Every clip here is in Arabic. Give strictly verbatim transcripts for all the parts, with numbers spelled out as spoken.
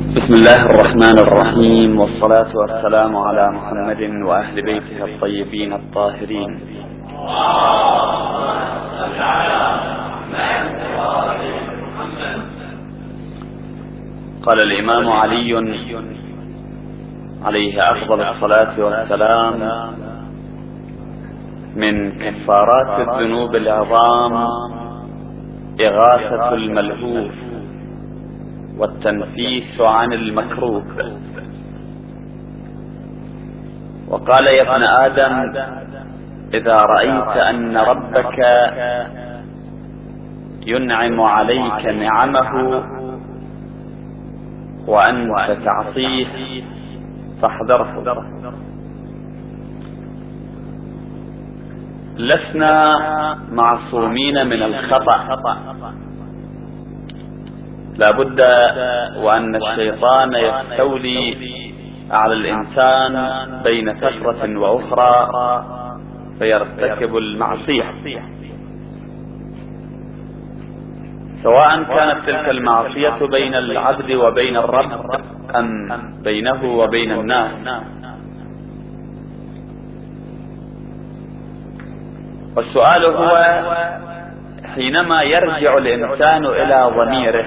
بسم الله الرحمن الرحيم، والصلاة والسلام على محمد وأهل بيته الطيبين الطاهرين. قال الإمام علي عليه أفضل الصلاة والسلام: من كفارات الذنوب العظام إغاثة الملهوف والتنفيس عن المكروه. وقال: يا ابن آدم، إذا رأيت أن ربك ينعم عليك نعمه وأنت تعصيه فاحذره. لسنا معصومين من الخطأ، لا بد وأن الشيطان يستولي على الإنسان بين فترة وأخرى فيرتكب المعصية، سواء كانت تلك المعصية بين العبد وبين الرب أم بينه وبين الناس. والسؤال هو: حينما يرجع الإنسان إلى ضميره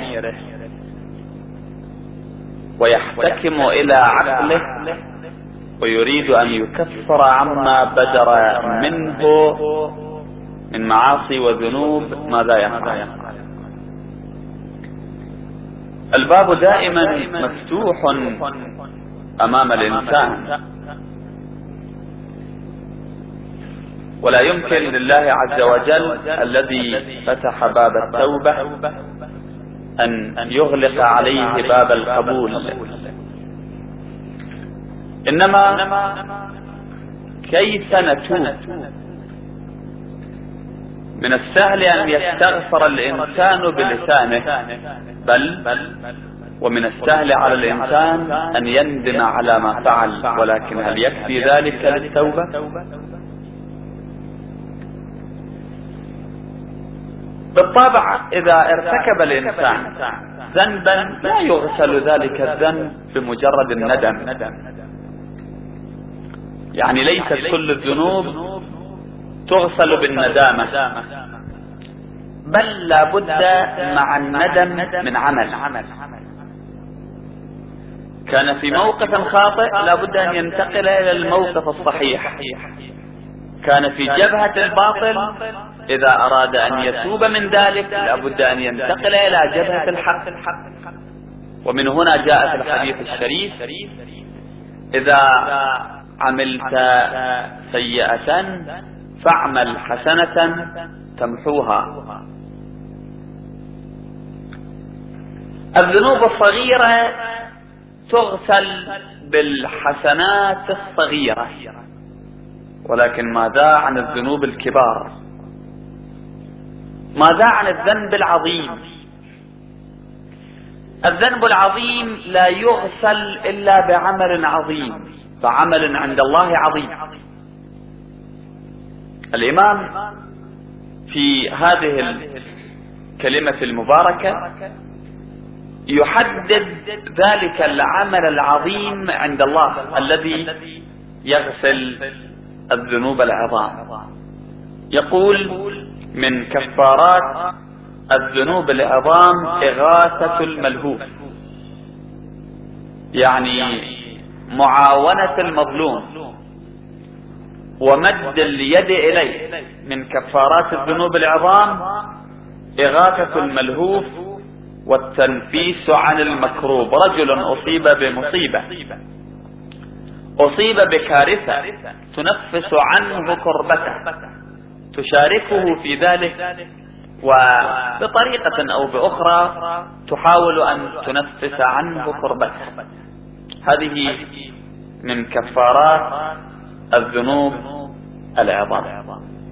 ويحتكم إلى عقله ويريد أن يكفر عما بدر منه من معاصي وذنوب، ماذا يفعل؟ الباب دائما مفتوح أمام الإنسان، ولا يمكن لله عز وجل الذي فتح باب التوبة أن يغلق عليه باب القبول. إنما كيف نتوب؟ من السهل أن يستغفر الإنسان بلسانه، بل ومن السهل على الإنسان أن يندم على ما فعل، ولكن هل يكفي ذلك للتوبة؟ بالطبع إذا ارتكب الإنسان ذنبا لا يغسل ذلك الذنب بمجرد الندم، يعني ليست كل الذنوب تغسل بالندامة، بل لابد مع الندم من عمل. كان في موقف خاطئ لابد أن ينتقل إلى الموقف الصحيح، كان في جبهة الباطل إذا أراد أن يتوب من ذلك لابد أن ينتقل إلى جبهة الحق. ومن هنا جاء في الحديث الشريف: إذا عملت سيئة فاعمل حسنة تمحوها. الذنوب الصغيرة تغسل بالحسنات الصغيرة، ولكن ماذا عن الذنوب الكبار؟ ماذا عن الذنب العظيم؟ الذنب العظيم لا يغسل إلا بعمل عظيم، فعمل عند الله عظيم. الإمام في هذه الكلمة المباركة يحدد ذلك العمل العظيم عند الله الذي يغسل الذنوب العظام. يقول: من كفارات الذنوب العظام إغاثة الملهوف، يعني معاونة المظلوم ومد اليد إليه. من كفارات الذنوب العظام إغاثة الملهوف والتنفيس عن المكروب. رجل أصيب بمصيبة، أصيب بكارثة، تنفس عنه كربته، تشاركه في ذلك، وبطريقة أو بأخرى تحاول أن تنفس عنه كربته. هذه من كفارات الذنوب العظام.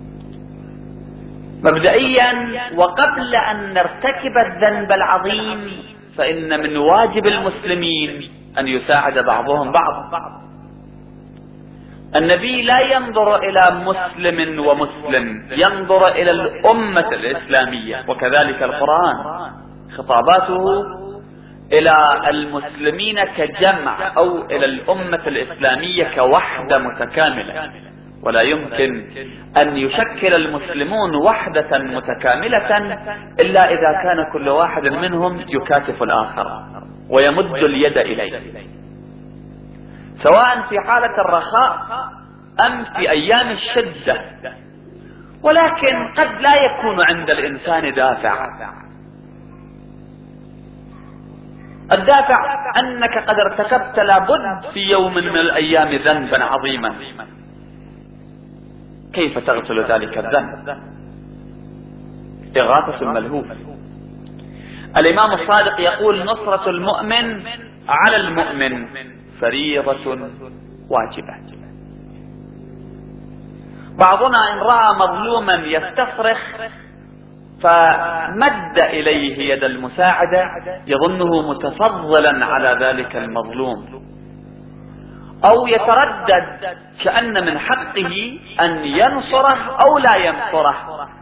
مبدئيا وقبل أن نرتكب الذنب العظيم فإن من واجب المسلمين أن يساعد بعضهم بعض. النبي لا ينظر إلى مسلم ومسلم، ينظر إلى الأمة الإسلامية، وكذلك القرآن خطاباته إلى المسلمين كجمع أو إلى الأمة الإسلامية كوحدة متكاملة، ولا يمكن أن يشكل المسلمون وحدة متكاملة إلا إذا كان كل واحد منهم يكاتف الآخر ويمد اليد إليه، سواء في حالة الرخاء أم في أيام الشدة. ولكن قد لا يكون عند الإنسان دافع. الدافع أنك قد ارتكبت لابد في يوم من الأيام ذنبا عظيما، كيف تغسل ذلك الذنب؟ إغاثة الملهوف. الإمام الصادق يقول: نصرة المؤمن على المؤمن فريضة واجبة. بعضنا إن رأى مظلوما يستصرخ فمد إليه يد المساعدة يظنه متفضلا على ذلك المظلوم، أو يتردد كأن من حقه أن ينصره أو لا ينصره،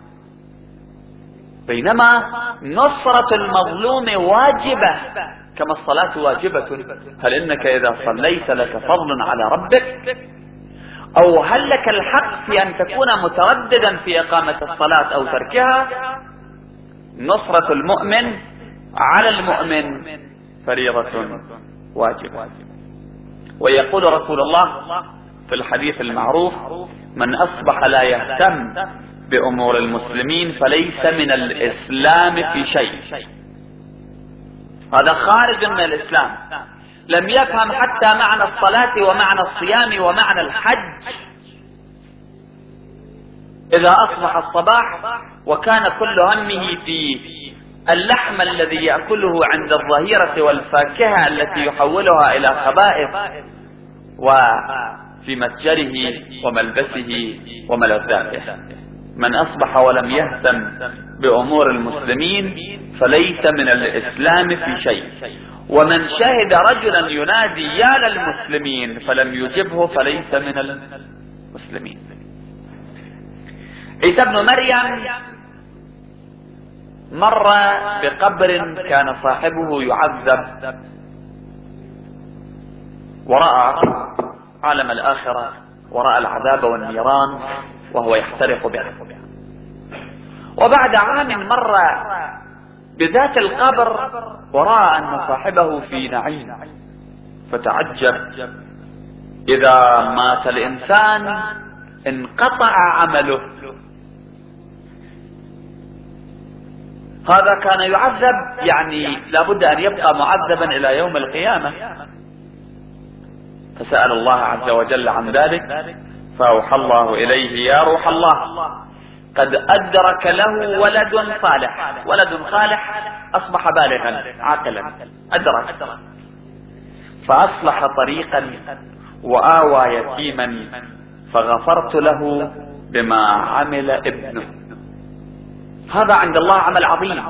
بينما نصرة المظلوم واجبة كما الصلاة واجبة. هل إنك إذا صليت لك فضل على ربك؟ أو هل لك الحق في أن تكون مترددا في إقامة الصلاة أو تركها؟ نصرة المؤمن على المؤمن فريضة واجبة. ويقول رسول الله في الحديث المعروف: من أصبح لا يهتم بأمور المسلمين فليس من الإسلام في شيء. هذا خارج من الإسلام، لم يفهم حتى معنى الصلاة ومعنى الصيام ومعنى الحج. إذا أصبح الصباح وكان كل همه في اللحم الذي يأكله عند الظهيرة والفاكهة التي يحولها إلى خبائث، وفي متجره وملبسه وملذاته، من أصبح ولم يهتم بأمور المسلمين فليس من الإسلام في شيء. ومن شهد رجلا ينادي يا للمسلمين فلم يجبه فليس من المسلمين. عيسى ابن مريم مر بقبر كان صاحبه يعذب، ورأى عالم الآخرة، ورأى العذاب والنيران وهو يحترق بها. وبعد عام مر بذات القبر ورأى أن صاحبه في نعيم، فتعجب: إذا مات الإنسان انقطع عمله. هذا كان يعذب، يعني لابد أن يبقى معذبا إلى يوم القيامة. فسأل الله عز وجل عن ذلك، فأوحى الله إليه: يا روح الله، قد أدرك له ولد صالح. ولد صالح أصبح بالغا عاقلا، أدرك، فأصلح طريقا وآوى يتيما فغفرت له بما عمل ابنه. هذا عند الله عمل عظيم.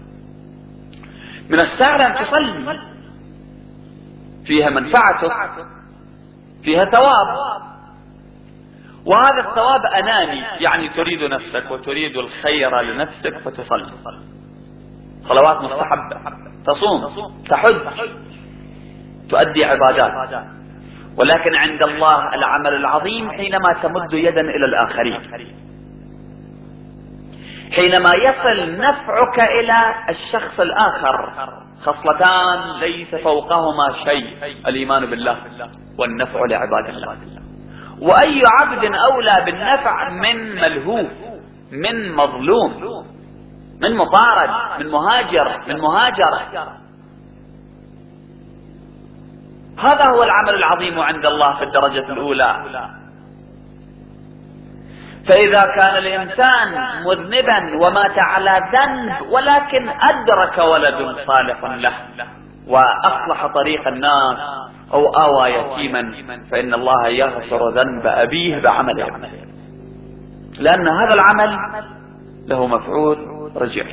من السهل أن تصلي، فيها منفعتك، فيها ثواب، وهذا الثواب أناني، يعني تريد نفسك وتريد الخير لنفسك فتصلي صلوات مستحبة، تصوم، تحج، تؤدي عبادات. ولكن عند الله العمل العظيم حينما تمد يدا إلى الآخرين، حينما يصل نفعك إلى الشخص الآخر. خصلتان ليس فوقهما شيء: الإيمان بالله والنفع لعباد الله. وأي عبد أولى بالنفع من ملهوف، من مظلوم، من مطارد، من مهاجر، من مهاجر. هذا هو العمل العظيم عند الله في الدرجة الأولى. فإذا كان الإنسان مذنبا ومات على ذنب ولكن أدرك ولد صالح له وأصلح طريق الناس أو آوى يتيما، فإن الله يغفر ذنب أبيه بعمله، لأن هذا العمل له مفعول رجع،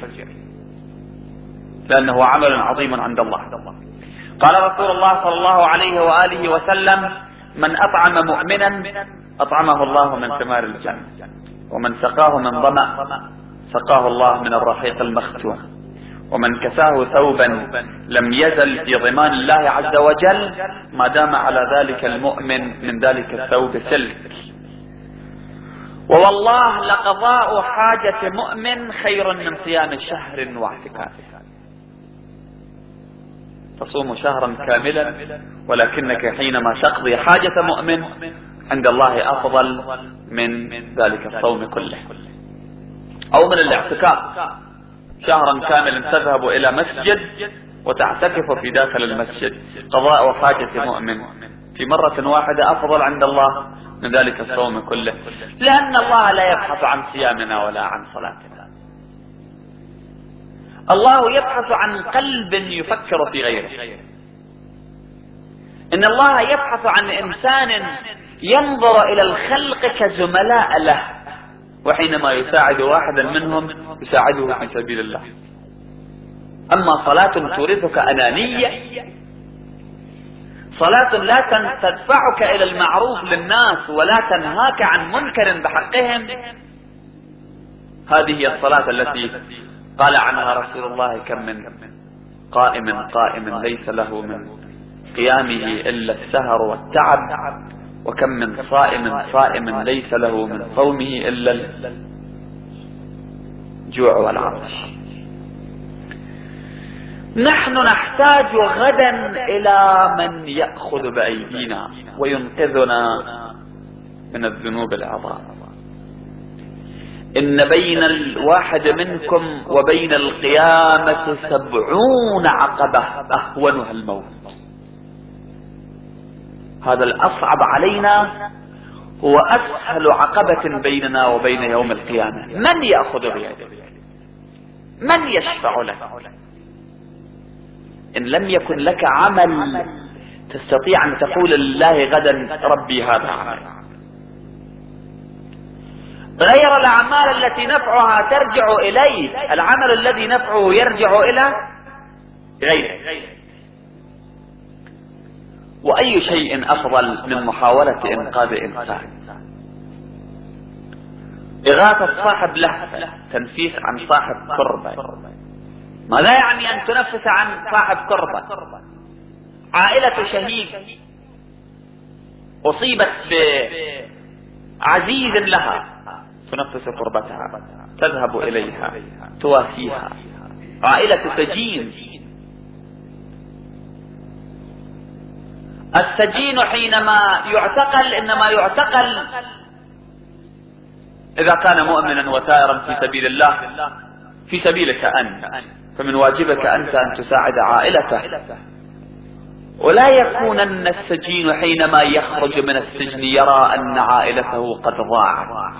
لأنه عمل عظيم عند الله. قال رسول الله صلى الله عليه وآله وسلم: من أطعم مؤمنا أطعمه الله من ثمار الجنة، ومن سقاه من ظمأ سقاه الله من الرحيق المختوم، ومن كساه ثوبا لم يزل في ضمان الله عز وجل ما دام على ذلك المؤمن من ذلك الثوب سلك. ووالله لقضاء حاجة مؤمن خير من صيام شهر واعتكافه. تصوم شهرا كاملا ولكنك حينما تقضي حاجة مؤمن عند الله أفضل من ذلك الصوم كله. أو من الاعتكاف شهرا كاملا تذهب إلى مسجد وتعتكف في داخل المسجد. قضاء حاجة مؤمن في مرة واحدة أفضل عند الله من ذلك الصوم كله، لأن الله لا يبحث عن صيامنا ولا عن صلاتنا. الله يبحث عن قلب يفكر في غيره. إن الله يبحث عن إنسان ينظر إلى الخلق كزملاء له، وحينما يساعد واحدا منهم يساعده في سبيل الله. أما صلاة تورثك أنانية، صلاة لا تدفعك إلى المعروف للناس ولا تنهاك عن منكر بحقهم، هذه هي الصلاة التي قال عنها رسول الله: كم من قائم قائم ليس له من قيامه إلا السهر والتعب، وكم من صائم صائم ليس له من صومه إلا الجوع والعطش. نحن نحتاج غدا إلى من يأخذ بأيدينا وينقذنا من الذنوب العظام. إن بين الواحد منكم وبين القيامة سبعون عقبة أهونها الموت. هذا الأصعب علينا هو أسهل عقبة بيننا وبين يوم القيامة. من يأخذ بيده؟ من يشفع لك؟ إن لم يكن لك عمل تستطيع أن تقول لله غدا: ربي هذا عمل. غير الأعمال التي نفعها ترجع إليه، العمل الذي نفعه يرجع إلى غيره. وأي شيء أفضل من محاولة إنقاذ إنسان؟ إغاثة صاحب لهفة، تنفيس عن صاحب كربة. ماذا يعني أن تنفس عن صاحب كربة؟ عائلة شهيد أصيبت بعزيز لها، تنفس كربتها، تذهب إليها، تواسيها. عائلة سجين، السجين حينما يعتقل إنما يعتقل إذا كان مؤمنا وثائرا في سبيل الله، في سبيلك أنت، فمن واجبك أنت أن تساعد عائلته. ولا يكونن السجين حينما يخرج من السجن يرى أن عائلته قد ضاعت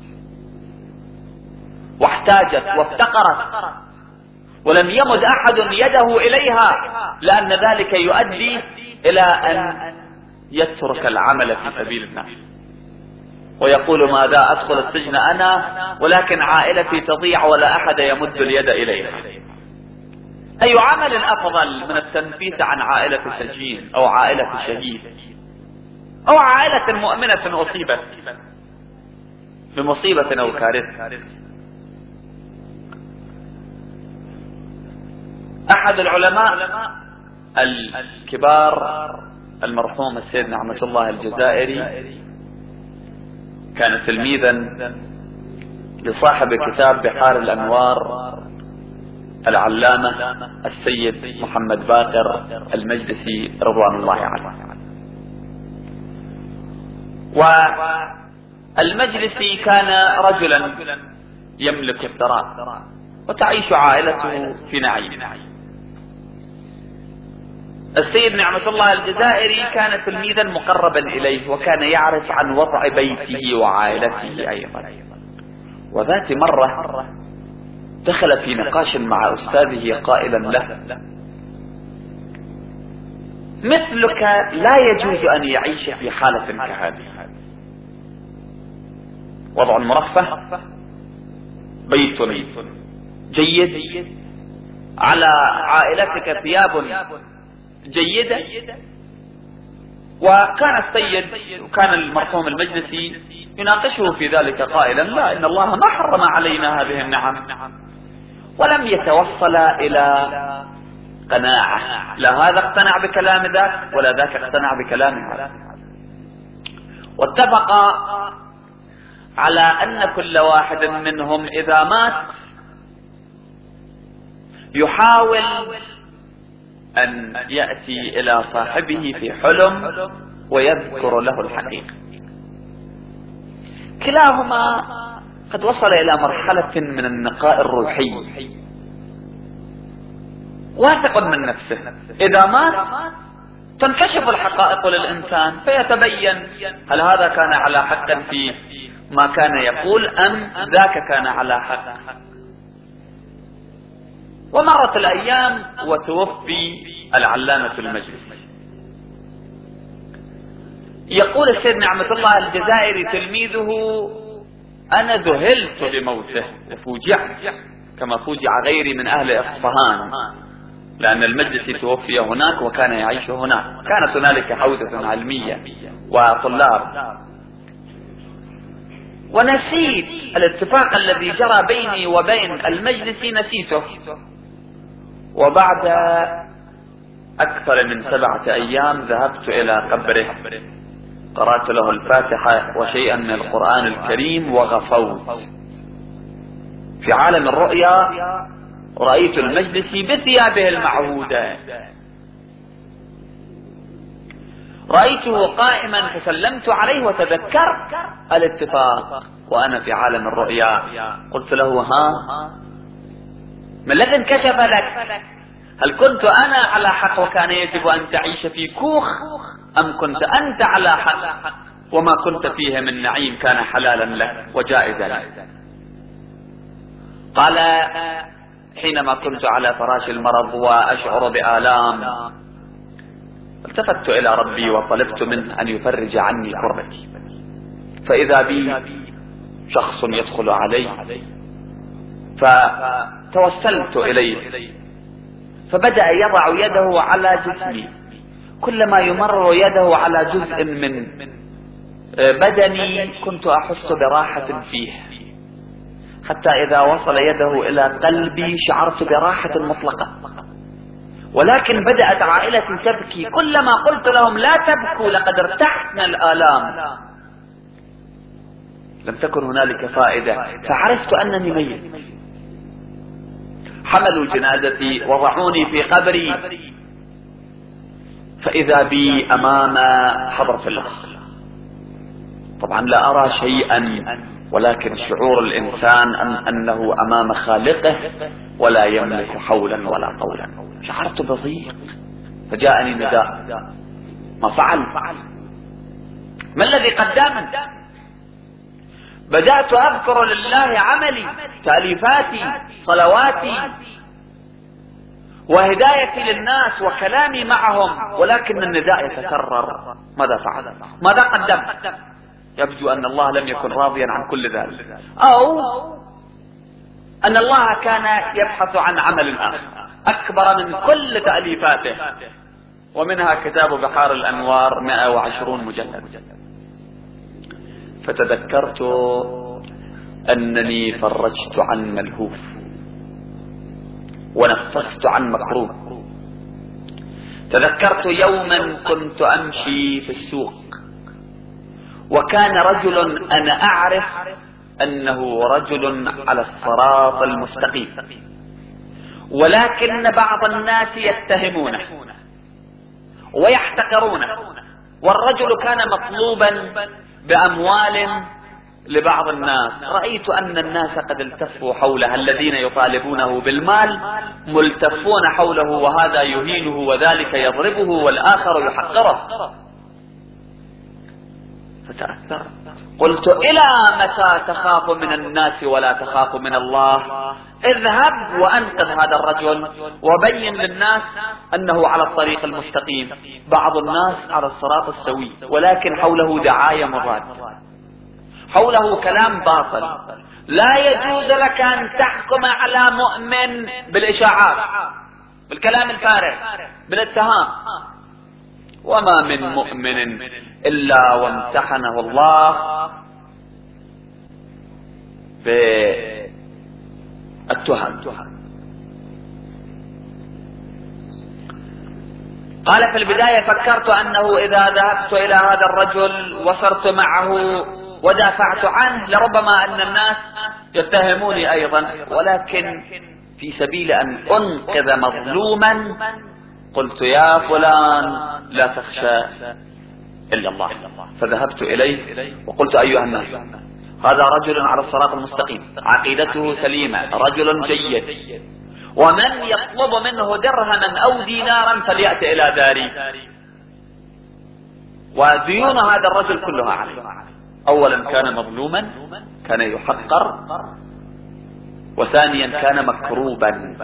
واحتاجت وافتقرت ولم يمد أحد يده إليها، لأن ذلك يؤدي إلى أن يترك العمل في سبيل الناس ويقول: ماذا أدخل السجن أنا ولكن عائلتي تضيع ولا أحد يمد اليد إليها. أي عمل أفضل من التنفيس عن عائلة سجين أو عائلة شهيد أو عائلة مؤمنة أصيبت بمصيبة أو كارثة؟ أحد العلماء الكبار المرحوم السيد نعمة الله الجزائري كان تلميذا لصاحب كتاب بحار الأنوار العلامة السيد محمد باقر المجلسي رضوان الله عنه. والمجلسي كان رجلا يملك الثراء وتعيش عائلته في نعيم. السيد نعمة الله الجزائري كان تلميذا مقربا إليه وكان يعرف عن وضع بيته وعائلته أيضا. وذات مرة دخل في نقاش مع أستاذه قائلا له: مثلك لا يجوز أن يعيش في حالة كهذه، وضع مرفه، بيت جيد، على عائلتك ثياب جيدة. وكان السيد وكان المرحوم المجلسي يناقشه في ذلك قائلا: لا، إن الله ما حرم علينا هذه النعم، ولم يتوصل إلى قناعة، لا هذا اقتنع بكلام ذاك ولا ذاك اقتنع بكلام هذا، واتفقا على أن كل واحد منهم إذا مات يحاول أن يأتي إلى صاحبه في حلم ويذكر له الحقيقة. كلاهما قد وصل إلى مرحلة من النقاء الروحي، واثق من نفسه، إذا مات تنكشف الحقائق للإنسان فيتبين هل هذا كان على حق في ما كان يقول أم ذاك كان على حق. ومرت الأيام وتوفي العلامة المجلسي. يقول السيد نعمة الله الجزائري تلميذه: أنا ذهلت لموته وفوجعت كما فوجع غيري من أهل إصفهان، لأن المجلسي توفي هناك وكان يعيش هناك، كانت هنالك حوزة علمية وطلاب. ونسيت الاتفاق الذي جرى بيني وبين المجلسي، نسيته. وبعد أكثر من سبعة أيام ذهبت إلى قبره، قرأت له الفاتحة وشيئا من القرآن الكريم وغفوت. في عالم الرؤيا رأيت المجلسي بثيابه المعهودة، رأيته قائما فسلمت عليه وتذكرت الاتفاق وأنا في عالم الرؤيا. قلت له: ها ما الذي انكشف لك؟ هل كنت أنا على حق وكان يجب أن تعيش في كوخ، أم كنت أنت على حق وما كنت فيه من نعيم كان حلالا لك وجائزا لك؟ قال: حينما كنت على فراش المرض وأشعر بآلام التفت إلى ربي وطلبت منه أن يفرج عني كربتي، فإذا بي شخص يدخل علي فتوسلت إليه فبدأ يضع يده على جسمي، كلما يمر يده على جزء من بدني كنت أحس براحة فيه، حتى إذا وصل يده إلى قلبي شعرت براحة مطلقة. ولكن بدأت عائلتي تبكي، كلما قلت لهم لا تبكوا لقد ارتحت من الآلام لم تكن هنالك فائدة، فعرفت أنني ميت. حملوا جنازتي وضعوني في قبري، فإذا بي أمام حضرة الله. طبعا لا أرى شيئا، ولكن شعور الإنسان أن أنه أمام خالقه ولا يملك حولا ولا طولا. شعرت بضيق فجاءني نداء: ما فعل؟ ما الذي قدمت؟ بدأت أذكر لله عملي، تأليفاتي، صلواتي، وهدايتي للناس وكلامي معهم، ولكن النداء يتكرر. ماذا فعل؟ ماذا قدم؟ يبدو أن الله لم يكن راضيا عن كل ذلك، أو أن الله كان يبحث عن عمل آخر أكبر من كل تأليفاته، ومنها كتاب بحار الأنوار مئة وعشرون مجلد. فتذكرت أنني فرجت عن ملهوف ونفست عن مكروه. تذكرت يوما كنت أمشي في السوق وكان رجل أنا أعرف أنه رجل على الصراط المستقيم، ولكن بعض الناس يتهمونه ويحتقرونه، والرجل كان مطلوبا بأموال لبعض الناس. رأيت أن الناس قد التفوا حوله، الذين يطالبونه بالمال ملتفون حوله، وهذا يهينه وذلك يضربه والآخر يحقره. فتأثرت، قلت: إلى متى تخاف من الناس ولا تخاف من الله؟ اذهب وأنقذ هذا الرجل وبين للناس أنه على الطريق المستقيم. بعض الناس على الصراط السوي، ولكن حوله دعاية مضاد، حوله كلام باطل. لا يجوز لك أن تحكم على مؤمن بالإشاعات، بالكلام الفارغ، بالاتهام. وما من مؤمن إلا وامتحنه الله بالتهم. قال: في البداية فكرت أنه إذا ذهبت إلى هذا الرجل وصرت معه ودافعت عنه لربما أن الناس يتهموني أيضا، ولكن في سبيل أن أنقذ مظلوما قلت: يا فلان لا تخشى إلا الله. فذهبت إليه وقلت: أيها الناس، هذا رجل على الصراط المستقيم، عقيدته سليمة، رجل جيد، ومن يطلب منه درهما أو دينارا فليأتي إلى داري، وديون هذا الرجل كلها عليه. أولا كان مظلوما، كان يحقر، وثانيا كان مكروبا،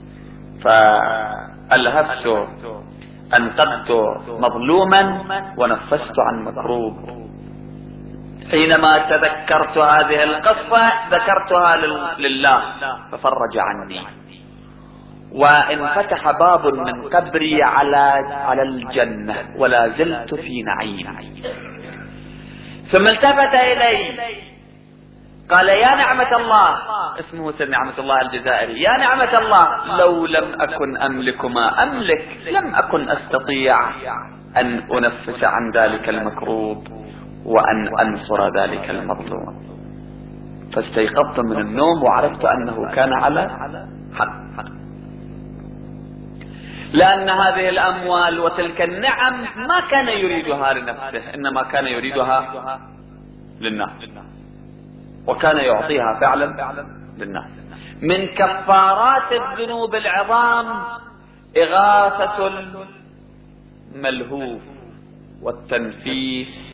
فألهفت أنقذت مظلوما ونفست عن مكروب. حينما تذكرت هذه القصة ذكرتها لله ففرج عني، وانفتح باب من قبري على على الجنة ولا زلت في نعيم. ثم التفت إلي قال: يا نعمة الله، اسمه سيد نعمة الله الجزائري، يا نعمة الله، لو لم أكن أملك ما أملك لم أكن أستطيع أن أنفس عن ذلك المكروب وأن أنصر ذلك المظلوم. فاستيقظت من النوم وعرفت أنه كان على حق، لأن هذه الأموال وتلك النعم ما كان يريدها لنفسه، إنما كان يريدها للناس، وكان يعطيها فعلا للناس. من كفارات الذنوب العظام إغاثة الملهوف والتنفيس